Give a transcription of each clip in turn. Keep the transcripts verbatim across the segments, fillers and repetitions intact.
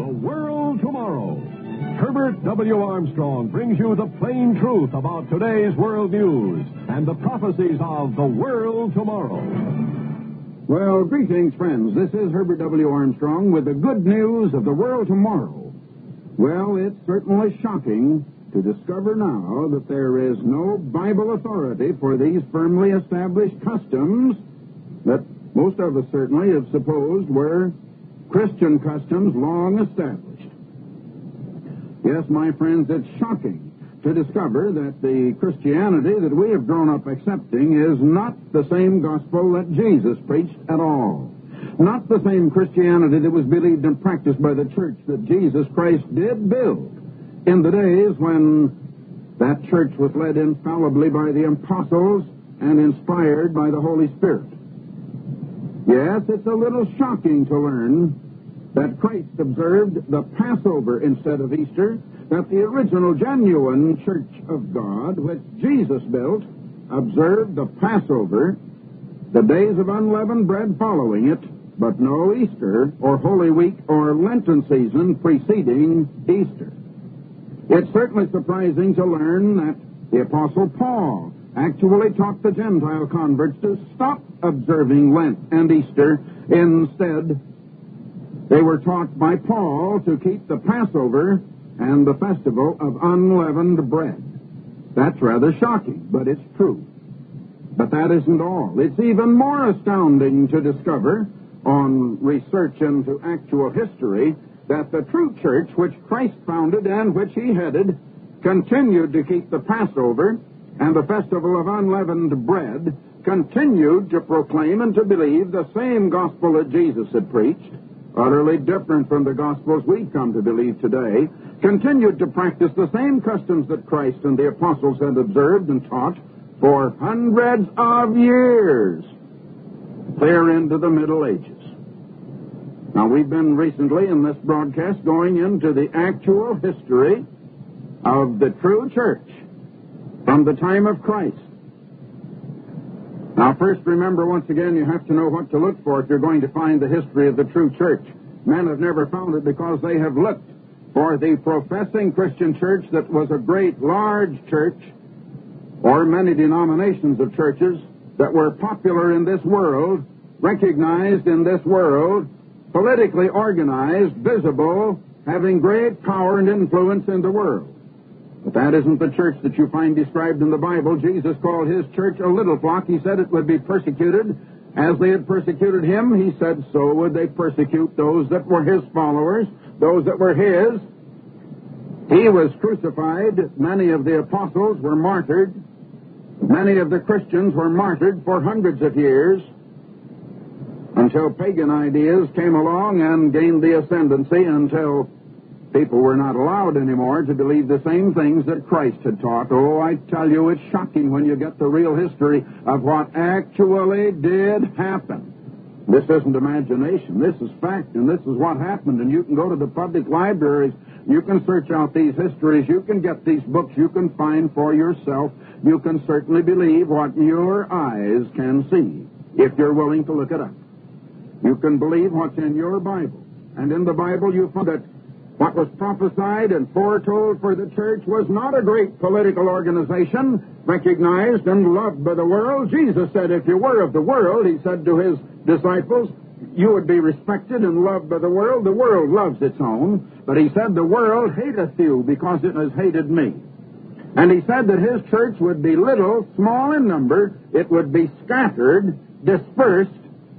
World Tomorrow. Herbert W. Armstrong brings you the plain truth about today's world news and the prophecies of the world tomorrow. Well, greetings, friends. This is Herbert W. Armstrong with the good news of the world tomorrow. Well, it's certainly shocking to discover now that there is no Bible authority for these firmly established customs that most of us certainly have supposed were Christian customs long established. Yes, my friends, it's shocking to discover that the Christianity that we have grown up accepting is not the same gospel that Jesus preached at all. Not the same Christianity that was believed and practiced by the church that Jesus Christ did build in the days when that church was led infallibly by the apostles and inspired by the Holy Spirit. Yes, it's a little shocking to learn that Christ observed the Passover instead of Easter, that the original genuine church of God, which Jesus built, observed the Passover, the days of unleavened bread following it, but no Easter or Holy Week or Lenten season preceding Easter. It's certainly surprising to learn that the Apostle Paul actually taught the Gentile converts to stop observing Lent and Easter. Instead, they were taught by Paul to keep the Passover and the festival of unleavened bread. That's rather shocking, but it's true. But that isn't all. It's even more astounding to discover, on research into actual history, that the true church which Christ founded and which he headed continued to keep the Passover and the festival of unleavened bread, continued to proclaim and to believe the same gospel that Jesus had preached, utterly different from the gospels we've come to believe today, continued to practice the same customs that Christ and the apostles had observed and taught for hundreds of years, clear into the Middle Ages. Now, we've been recently in this broadcast going into the actual history of the true church from the time of Christ. Now, first, remember, once again, you have to know what to look for if you're going to find the history of the true church. Men have never found it because they have looked for the professing Christian church that was a great, large church, or many denominations of churches that were popular in this world, recognized in this world, politically organized, visible, having great power and influence in the world. But that isn't the church that you find described in the Bible. Jesus called his church a little flock. He said it would be persecuted. As they had persecuted him, he said so would they persecute those that were his followers, those that were his. He was crucified. Many of the apostles were martyred. Many of the Christians were martyred for hundreds of years until pagan ideas came along and gained the ascendancy, until people were not allowed anymore to believe the same things that Christ had taught. Oh, I tell you, it's shocking when you get the real history of what actually did happen. This isn't imagination. This is fact, and this is what happened. And you can go to the public libraries. You can search out these histories. You can get these books. You can find for yourself. You can certainly believe what your eyes can see if you're willing to look it up. You can believe what's in your Bible. And in the Bible you find that what was prophesied and foretold for the church was not a great political organization, recognized and loved by the world. Jesus said, if you were of the world, he said to his disciples, you would be respected and loved by the world. The world loves its own. But he said, the world hateth you because it has hated me. And he said that his church would be little, small in number. It would be scattered, dispersed,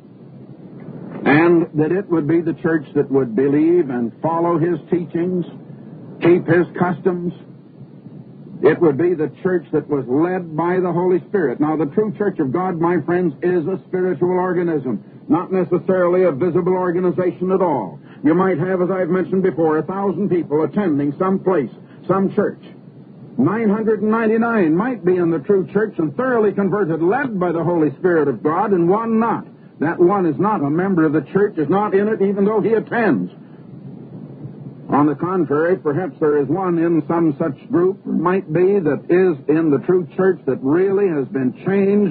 and that it would be the church that would believe and follow his teachings, keep his customs. It would be the church that was led by the Holy Spirit. Now, the true church of God, my friends, is a spiritual organism, not necessarily a visible organization at all. You might have, as I've mentioned before, a thousand people attending some place, some church. nine hundred ninety-nine might be in the true church and thoroughly converted, led by the Holy Spirit of God, and one not. That one is not a member of the church, is not in it, even though he attends. On the contrary, perhaps there is one in some such group, might be, that is in the true church that really has been changed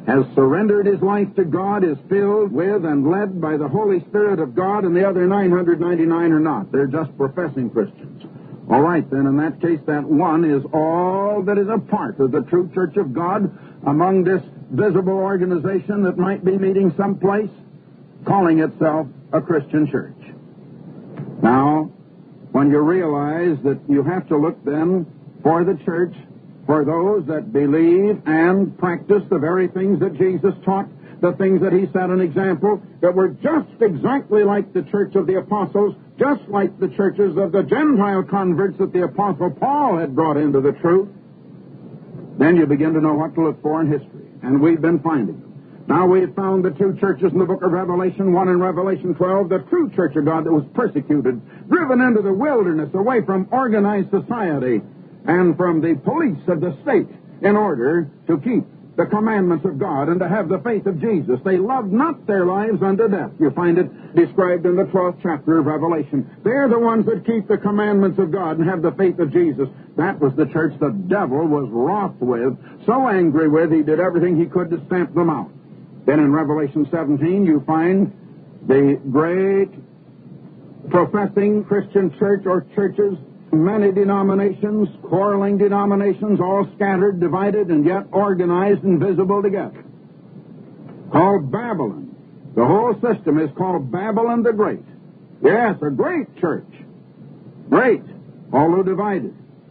has surrendered his life to God, is filled with and led by the Holy Spirit of God, and the other nine hundred ninety-nine are not. They're just professing Christians. All right, then, in that case, that one is all that is a part of the true church of God among this visible organization that might be meeting someplace, calling itself a Christian church. Now, when you realize that you have to look then for the church, for those that believe and practice the very things that Jesus taught, the things that he set an example, that were just exactly like the church of the apostles, just like the churches of the Gentile converts that the apostle Paul had brought into the truth, then you begin to know what to look for in history. And we've been finding them. Now we've found the two churches in the book of Revelation, one in Revelation twelve, the true church of God that was persecuted, driven into the wilderness, away from organized society and from the police of the state in order to keep the commandments of God and to have the faith of Jesus. They loved not their lives unto death. You find it described in the twelfth chapter of Revelation. They're the ones that keep the commandments of God and have the faith of Jesus. That was the church the devil was wroth with, so angry with, he did everything he could to stamp them out. Then in Revelation seventeen, you find the great professing Christian church or churches, many denominations, quarreling denominations, all scattered, divided, and yet organized and visible together, called Babylon. The whole system is called Babylon the Great. Yes, a great church. Great, although divided.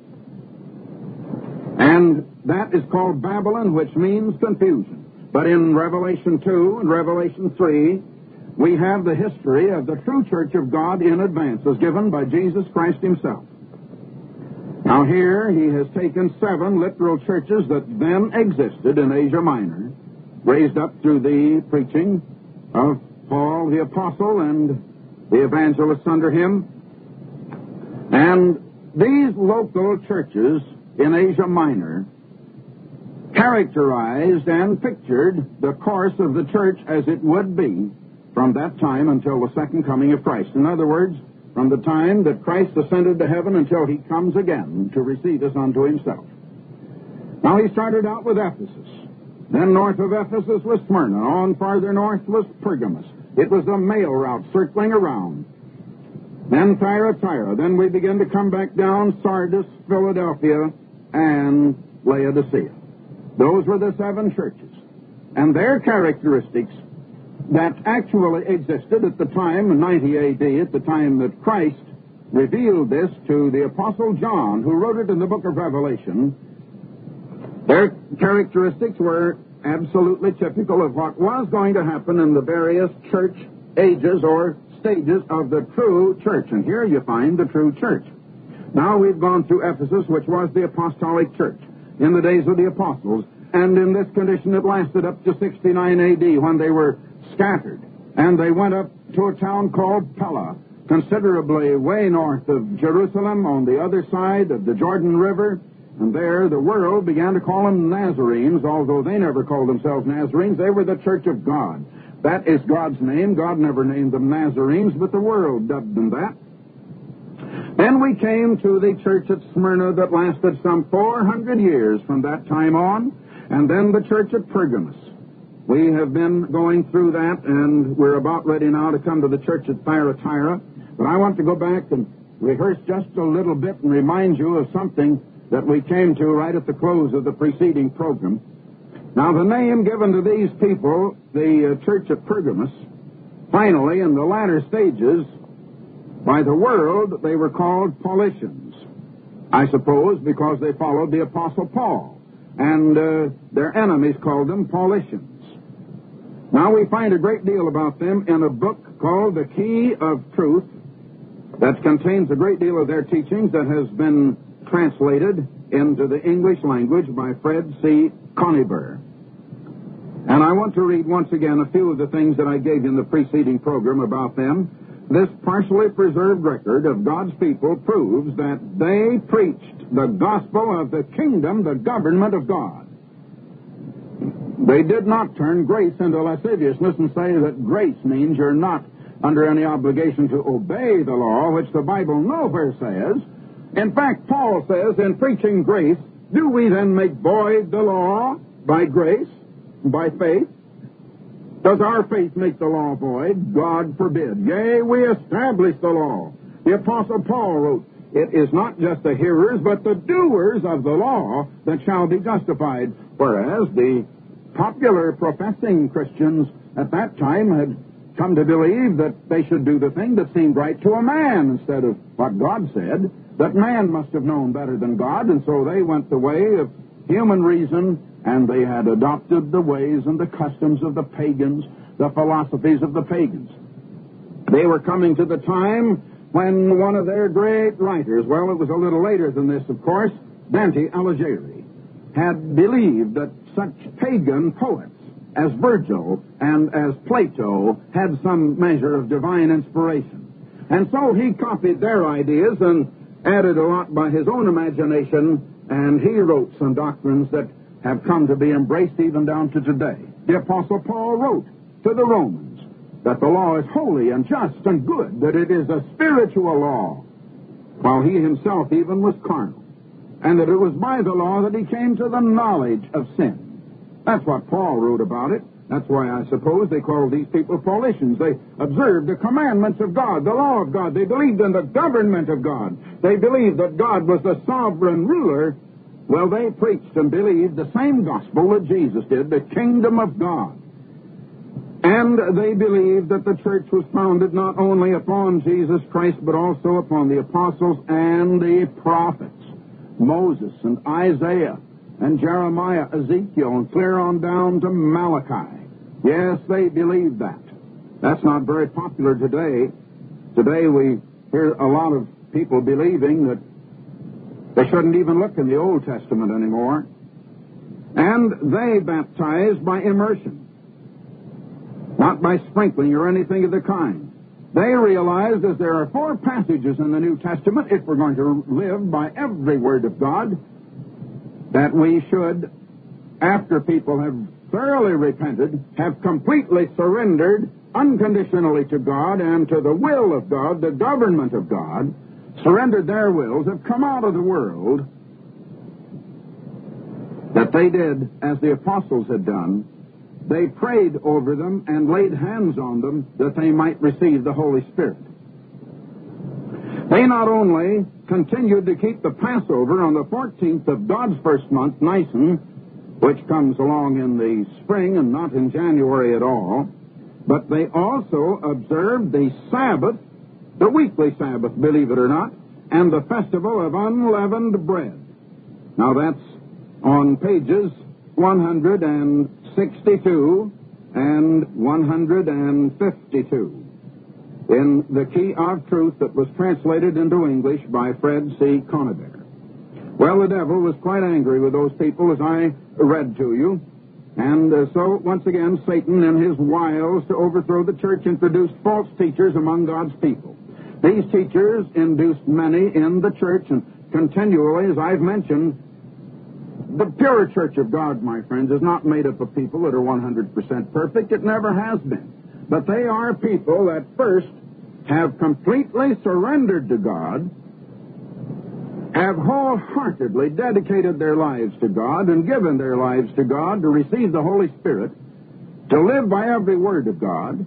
And that is called Babylon, which means confusion. But in Revelation two and Revelation three, we have the history of the true church of God in advance, as given by Jesus Christ himself. Now here he has taken seven literal churches that then existed in Asia Minor, raised up through the preaching of Paul the Apostle and the evangelists under him. And these local churches in Asia Minor characterized and pictured the course of the church as it would be from that time until the second coming of Christ. In other words, from the time that Christ ascended to heaven until he comes again to receive us unto himself. Now he started out with Ephesus. Then north of Ephesus was Smyrna. On farther north was Pergamos. It was a mail route circling around. Then Thyatira. Then we begin to come back down, Sardis, Philadelphia, and Laodicea. Those were the seven churches. And their characteristics that actually existed at the time, in ninety A D, at the time that Christ revealed this to the Apostle John, who wrote it in the book of Revelation, their characteristics were absolutely typical of what was going to happen in the various church ages or stages of the true church. And here you find the true church. Now we've gone through Ephesus, which was the apostolic church in the days of the apostles. And in this condition it lasted up to sixty-nine A D when they were scattered. And they went up to a town called Pella, considerably way north of Jerusalem on the other side of the Jordan River. And there the world began to call them Nazarenes, although they never called themselves Nazarenes. They were the church of God. That is God's name. God never named them Nazarenes, but the world dubbed them that. Then we came to the church at Smyrna that lasted some four hundred years from that time on, and then the church at Pergamos. We have been going through that, and we're about ready now to come to the church at Thyatira. But I want to go back and rehearse just a little bit and remind you of something that we came to right at the close of the preceding program. Now, the name given to these people, the uh, church at Pergamos, finally, in the latter stages, by the world, they were called Paulicians. I suppose because they followed the Apostle Paul, and uh, their enemies called them Paulicians. Now, we find a great deal about them in a book called The Key of Truth that contains a great deal of their teachings that has been translated into the English language by Fred C. Conybeare. And I want to read once again a few of the things that I gave you in the preceding program about them. This partially preserved record of God's people proves that they preached the gospel of the kingdom, the government of God. They did not turn grace into lasciviousness and say that grace means you're not under any obligation to obey the law, which the Bible nowhere says. In fact, Paul says, in preaching grace, do we then make void the law by grace? by faith? Does our faith make the law void? God forbid. Yea, we establish the law. The Apostle Paul wrote, it is not just the hearers, but the doers of the law that shall be justified. Whereas the popular professing Christians at that time had come to believe that they should do the thing that seemed right to a man instead of what God said, that man must have known better than God, and so they went the way of human reason, and they had adopted the ways and the customs of the pagans, the philosophies of the pagans. They were coming to the time when one of their great writers, well, it was a little later than this, of course, Dante Alighieri, had believed that such pagan poets as Virgil and as Plato had some measure of divine inspiration. And so he copied their ideas and added a lot by his own imagination, and he wrote some doctrines that have come to be embraced even down to today. The Apostle Paul wrote to the Romans that the law is holy and just and good, that it is a spiritual law, while he himself even was carnal, and that it was by the law that he came to the knowledge of sin. That's what Paul wrote about it. That's why I suppose they called these people Paulicians. They observed the commandments of God, the law of God. They believed in the government of God. They believed that God was the sovereign ruler. Well, they preached and believed the same gospel that Jesus did, the kingdom of God. And they believed that the church was founded not only upon Jesus Christ, but also upon the apostles and the prophets, Moses and Isaiah and Jeremiah, Ezekiel, and clear on down to Malachi. Yes, they believed that. That's not very popular today. Today we hear a lot of people believing that they shouldn't even look in the Old Testament anymore. And they baptize by immersion, not by sprinkling or anything of the kind. They realized as there are four passages in the New Testament, if we're going to live by every word of God, that we should, after people have thoroughly repented, have completely surrendered unconditionally to God and to the will of God, the government of God, surrendered their wills, have come out of the world, that they did as the apostles had done. They prayed over them and laid hands on them that they might receive the Holy Spirit. They not only continued to keep the Passover on the fourteenth of God's first month, Nisan, which comes along in the spring and not in January at all, but they also observed the Sabbath, the weekly Sabbath, believe it or not, and the festival of unleavened bread. Now that's on pages one hundred sixty-two and one hundred fifty-two. In The Key of Truth that was translated into English by Fred C. Conaber. Well, the devil was quite angry with those people, as I read to you. And uh, so, once again, Satan, in his wiles to overthrow the church, introduced false teachers among God's people. These teachers induced many in the church, and continually, as I've mentioned, the pure church of God, my friends, is not made up of people that are one hundred percent perfect. It never has been. But they are people that first have completely surrendered to God, have wholeheartedly dedicated their lives to God and given their lives to God to receive the Holy Spirit, to live by every word of God,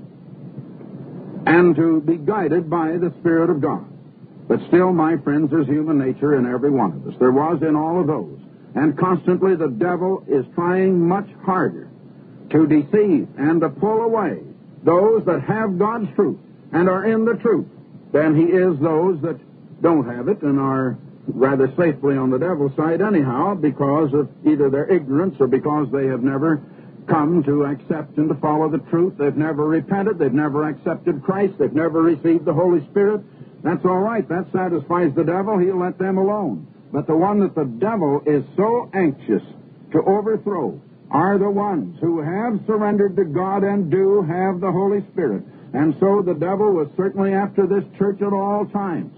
and to be guided by the Spirit of God. But still, my friends, there's human nature in every one of us. There was in all of those. And constantly the devil is trying much harder to deceive and to pull away those that have God's truth and are in the truth than he is those that don't have it and are rather safely on the devil's side anyhow, because of either their ignorance or because they have never come to accept and to follow the truth. They've never repented. They've never accepted Christ. They've never received the Holy Spirit. That's all right. That satisfies the devil. He'll let them alone. But the one that the devil is so anxious to overthrow are the ones who have surrendered to God and do have the Holy Spirit. And so the devil was certainly after this church at all times.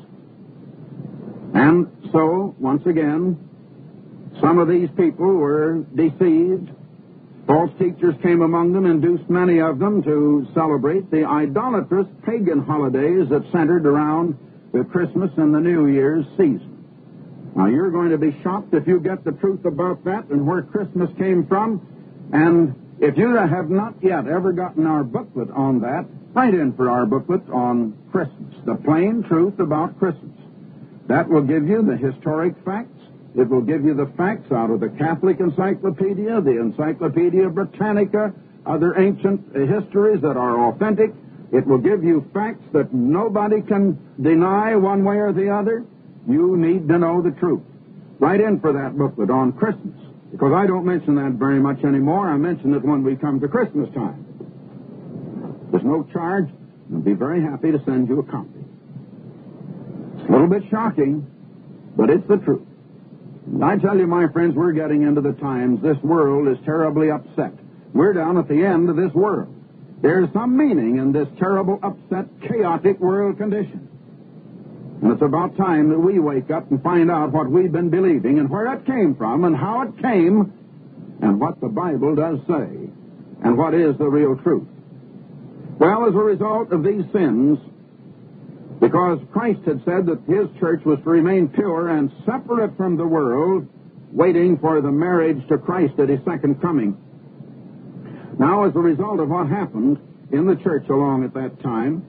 And so, once again, some of these people were deceived. False teachers came among them, induced many of them to celebrate the idolatrous pagan holidays that centered around the Christmas and the New Year's season. Now, you're going to be shocked if you get the truth about that and where Christmas came from, and If you have not yet ever gotten our booklet on that, write in for our booklet on Christmas, The Plain Truth About Christmas. That will give you the historic facts. It will give you the facts out of the Catholic Encyclopedia, the Encyclopedia Britannica, other ancient uh, histories that are authentic. It will give you facts that nobody can deny one way or the other. You need to know the truth. Write in for that booklet on Christmas, because I don't mention that very much anymore. I mention it when we come to Christmas time. There's no charge. I'll be very happy to send you a copy. It's a little bit shocking, but it's the truth. And I tell you, my friends, we're getting into the times. This world is terribly upset. We're down at the end of this world. There's some meaning in this terrible, upset, chaotic world condition. And it's about time that we wake up and find out what we've been believing and where it came from and how it came and what the Bible does say and what is the real truth. Well, as a result of these sins, because Christ had said that his church was to remain pure and separate from the world, waiting for the marriage to Christ at his second coming. Now, as a result of what happened in the church along at that time,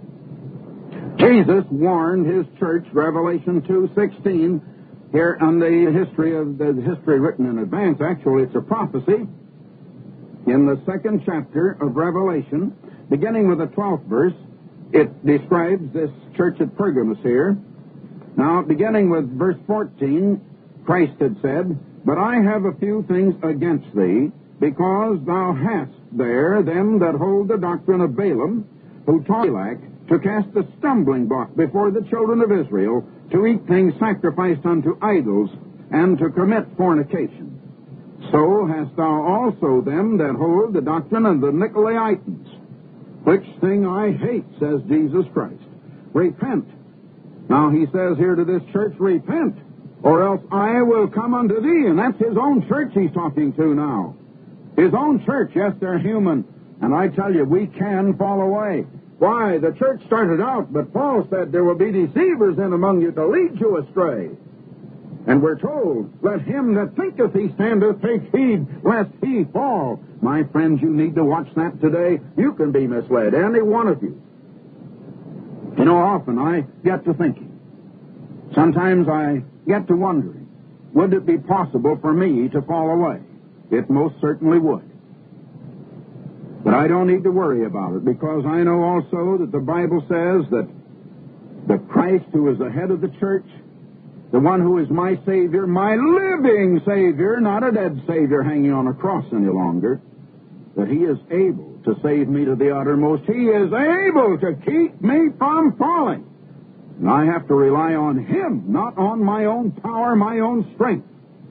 Jesus warned his church, Revelation two sixteen, here on the history of the history written in advance. Actually, it's a prophecy in the second chapter of Revelation, beginning with the twelfth verse. It describes this church at Pergamos here. Now, beginning with verse fourteen, Christ had said, "But I have a few things against thee, because thou hast there them that hold the doctrine of Balaam, who taught Balak to cast a stumbling block before the children of Israel, to eat things sacrificed unto idols, and to commit fornication. So hast thou also them that hold the doctrine of the Nicolaitans, which thing I hate, says Jesus Christ. Repent." Now he says here to this church, repent, or else I will come unto thee. And that's his own church he's talking to now. His own church. Yes, they're human. And I tell you, we can fall away. Why, the church started out, but Paul said there will be deceivers in among you to lead you astray. And we're told, let him that thinketh he standeth take heed lest he fall. My friends, you need to watch that today. You can be misled, any one of you. You know, often I get to thinking. Sometimes I get to wondering, would it be possible for me to fall away? It most certainly would. But I don't need to worry about it, because I know also that the Bible says that the Christ who is the head of the church, the one who is my Savior, my living Savior, not a dead Savior hanging on a cross any longer, that he is able to save me to the uttermost. He is able to keep me from falling. And I have to rely on him, not on my own power, my own strength.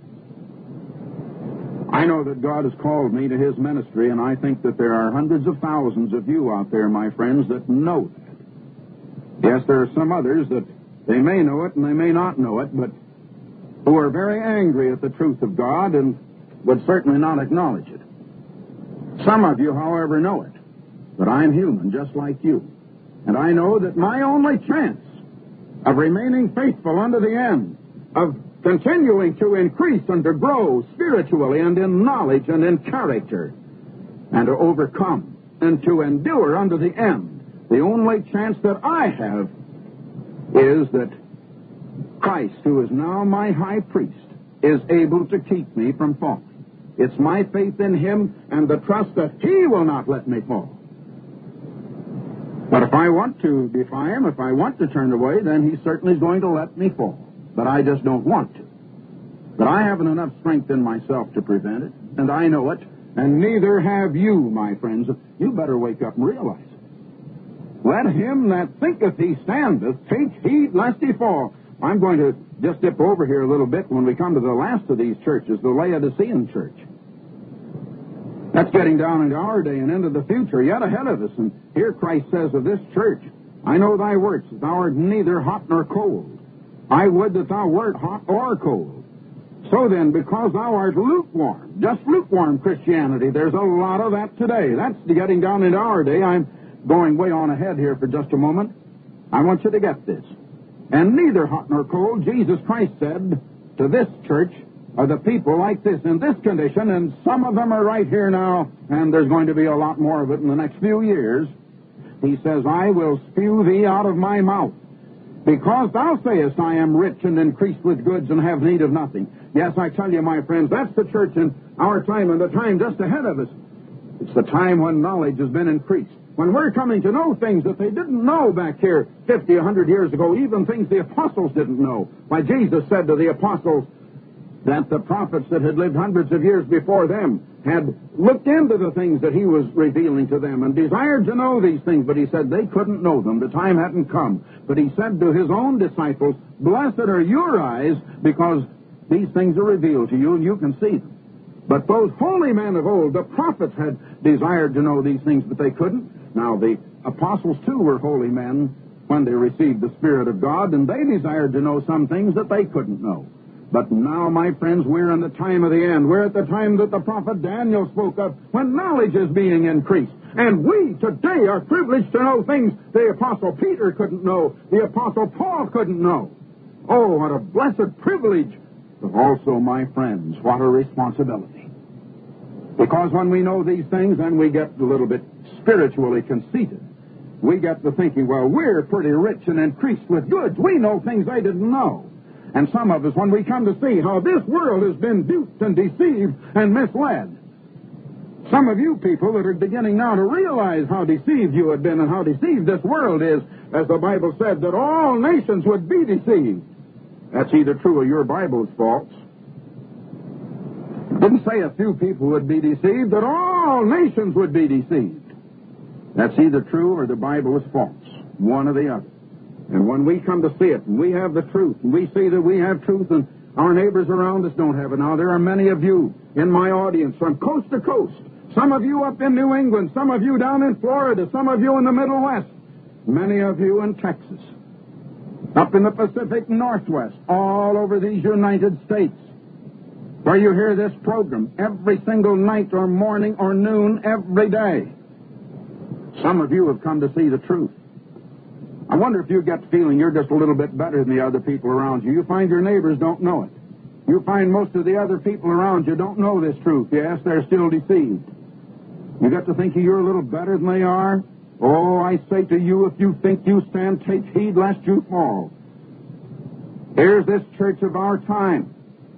I know that God has called me to his ministry, and I think that there are hundreds of thousands of you out there, my friends, that know that. Yes, there are some others that they may know it and they may not know it, but who are very angry at the truth of God and would certainly not acknowledge it. Some of you, however, know it, but I'm human just like you. And I know that my only chance of remaining faithful unto the end, of continuing to increase and to grow spiritually and in knowledge and in character, and to overcome and to endure unto the end, the only chance that I have is that Christ, who is now my high priest, is able to keep me from falling. It's my faith in him and the trust that he will not let me fall. But if I want to defy him, if I want to turn away, then he certainly is going to let me fall. But I just don't want to. But I haven't enough strength in myself to prevent it, and I know it, and neither have you, my friends. You better wake up and realize it. Let him that thinketh he standeth take heed lest he fall. I'm going to just dip over here a little bit when we come to the last of these churches, the Laodicean church. That's getting down into our day and into the future, yet ahead of us. And here Christ says of this church, I know thy works, that thou art neither hot nor cold. I would that thou wert hot or cold. So then, because thou art lukewarm, just lukewarm Christianity, there's a lot of that today. That's getting down into our day. I'm going way on ahead here for just a moment. I want you to get this. And neither hot nor cold, Jesus Christ said to this church, are the people like this, in this condition, and some of them are right here now, and there's going to be a lot more of it in the next few years. He says, I will spew thee out of my mouth, because thou sayest, I am rich and increased with goods and have need of nothing. Yes, I tell you, my friends, that's the church in our time and the time just ahead of us. It's the time when knowledge has been increased, when we're coming to know things that they didn't know back here fifty, a hundred years ago, even things the apostles didn't know. Why, Jesus said to the apostles that the prophets that had lived hundreds of years before them had looked into the things that he was revealing to them and desired to know these things, but he said they couldn't know them. The time hadn't come. But he said to his own disciples, blessed are your eyes, because these things are revealed to you and you can see them. But those holy men of old, the prophets, had desired to know these things, but they couldn't. Now, the apostles, too, were holy men when they received the Spirit of God, and they desired to know some things that they couldn't know. But now, my friends, we're in the time of the end. We're at the time that the prophet Daniel spoke of, when knowledge is being increased. And we today are privileged to know things the Apostle Peter couldn't know, the Apostle Paul couldn't know. Oh, what a blessed privilege. But also, my friends, what a responsibility. Because when we know these things, then we get a little bit spiritually conceited. We get to thinking, well, we're pretty rich and increased with goods. We know things they didn't know. And some of us, when we come to see how this world has been duped and deceived and misled, some of you people that are beginning now to realize how deceived you have been and how deceived this world is, as the Bible said, that all nations would be deceived. That's either true or your Bible is false. It didn't say a few people would be deceived, that all nations would be deceived. That's either true or the Bible is false, one or the other. And when we come to see it, and we have the truth, and we see that we have truth, and our neighbors around us don't have it. Now, there are many of you in my audience from coast to coast. Some of you up in New England, some of you down in Florida, some of you in the Middle West, many of you in Texas, up in the Pacific Northwest, all over these United States, where you hear this program every single night or morning or noon every day. Some of you have come to see the truth. I wonder if you get the feeling you're just a little bit better than the other people around you. You find your neighbors don't know it. You find most of the other people around you don't know this truth. Yes, they're still deceived. You get to thinking you're a little better than they are. Oh, I say to you, if you think you stand, take heed lest you fall. Here's this church of our time.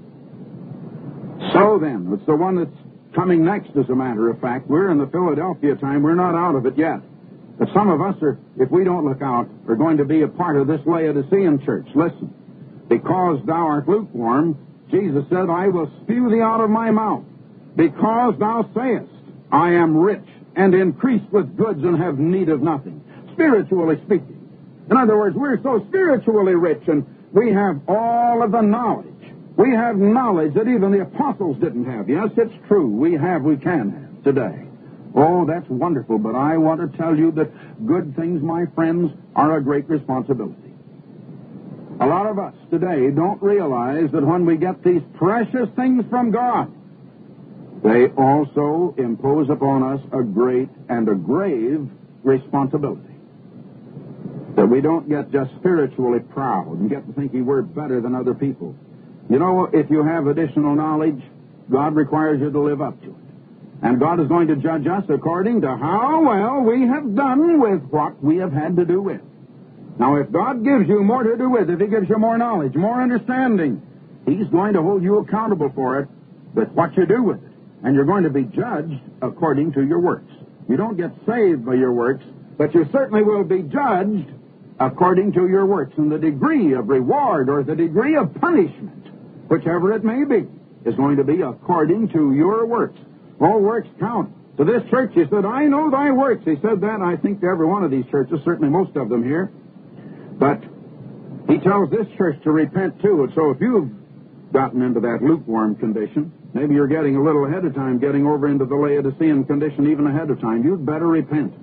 So then, it's the one that's coming next, as a matter of fact. We're in the Philadelphia time. We're not out of it yet. But some of us are, if we don't look out, are going to be a part of this Laodicean church. Listen, because thou art lukewarm, Jesus said, I will spew thee out of my mouth, because thou sayest, I am rich and increased with goods and have need of nothing. Spiritually speaking. In other words, we're so spiritually rich and we have all of the knowledge. We have knowledge that even the apostles didn't have. Yes, it's true. We have, we can have today. Oh, that's wonderful, but I want to tell you that good things, my friends, are a great responsibility. A lot of us today don't realize that when we get these precious things from God, they also impose upon us a great and a grave responsibility. That we don't get just spiritually proud and get to thinking we're better than other people. You know, if you have additional knowledge, God requires you to live up to it. And God is going to judge us according to how well we have done with what we have had to do with. Now, if God gives you more to do with, if He gives you more knowledge, more understanding, He's going to hold you accountable for it, with what you do with it. And you're going to be judged according to your works. You don't get saved by your works, but you certainly will be judged according to your works. And the degree of reward or the degree of punishment, whichever it may be, is going to be according to your works. All works count. To this church, He said, I know thy works. He said that, I think, to every one of these churches, certainly most of them here. But He tells this church to repent too. And so if you've gotten into that lukewarm condition, maybe you're getting a little ahead of time, getting over into the Laodicean condition even ahead of time, you'd better repent.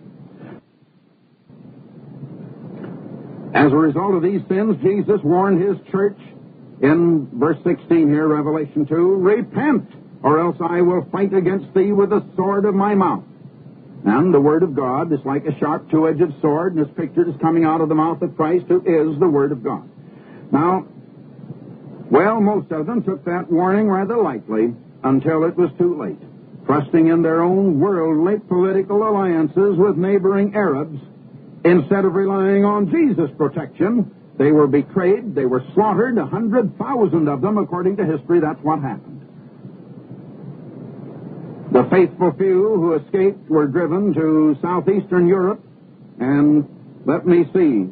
As a result of these sins, Jesus warned His church in verse sixteen here, Revelation two, repent, or else I will fight against thee with the sword of my mouth. And the Word of God is like a sharp two-edged sword, and it's pictured as coming out of the mouth of Christ, who is the Word of God. Now, Well, most of them took that warning rather lightly until it was too late, trusting in their own worldly political alliances with neighboring Arabs. Instead of relying on Jesus' protection, they were betrayed, they were slaughtered, a hundred thousand of them, according to history. That's what happened. The faithful few who escaped were driven to southeastern Europe, and let me see.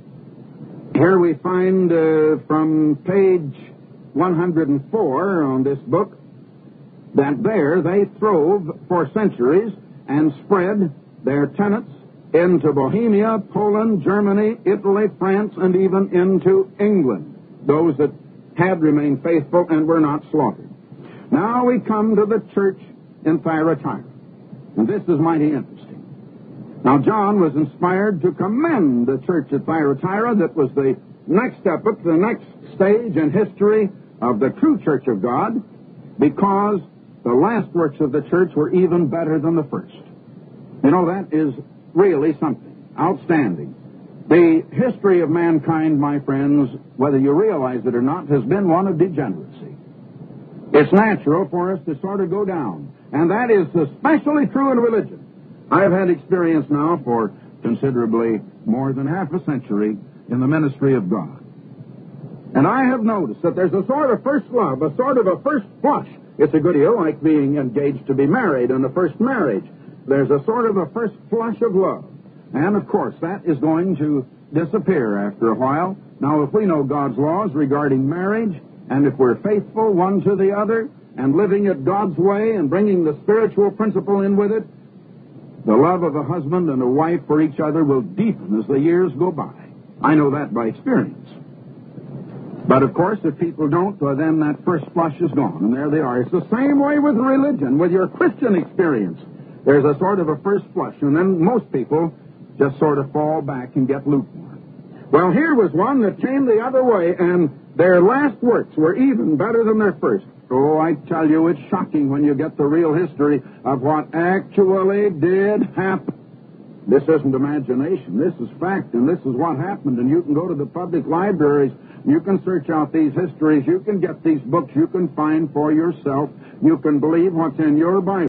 Here we find uh, from page one hundred four on this book that there they throve for centuries and spread their tenets into Bohemia, Poland, Germany, Italy, France, and even into England, those that had remained faithful and were not slaughtered. Now we come to the church in Thyatira, and this is mighty interesting. Now John was inspired to commend the church at Thyatira. That was the next epoch, the next stage in history of the true church of God, because the last works of the church were even better than the first. You know, that is really something outstanding. The history of mankind, my friends, whether you realize it or not, has been one of degeneracy. It's natural for us to sort of go down, and that is especially true in religion. I've had experience now for considerably more than half a century in the ministry of God. And I have noticed that there's a sort of first love, a sort of a first flush. It's a good deal like being engaged to be married in the first marriage. There's a sort of a first flush of love. And, of course, that is going to disappear after a while. Now, if we know God's laws regarding marriage, and if we're faithful one to the other, and living it God's way and bringing the spiritual principle in with it, the love of a husband and a wife for each other will deepen as the years go by. I know that by experience. But, of course, if people don't, well, then that first flush is gone, and there they are. It's the same way with religion, with your Christian experience. There's a sort of a first flush, and then most people just sort of fall back and get lukewarm. Well, here was one that came the other way, and their last works were even better than their first. Oh, I tell you, it's shocking when you get the real history of what actually did happen. This isn't imagination. This is fact, and this is what happened. And you can go to the public libraries. You can search out these histories. You can get these books. You can find for yourself. You can believe what's in your Bible.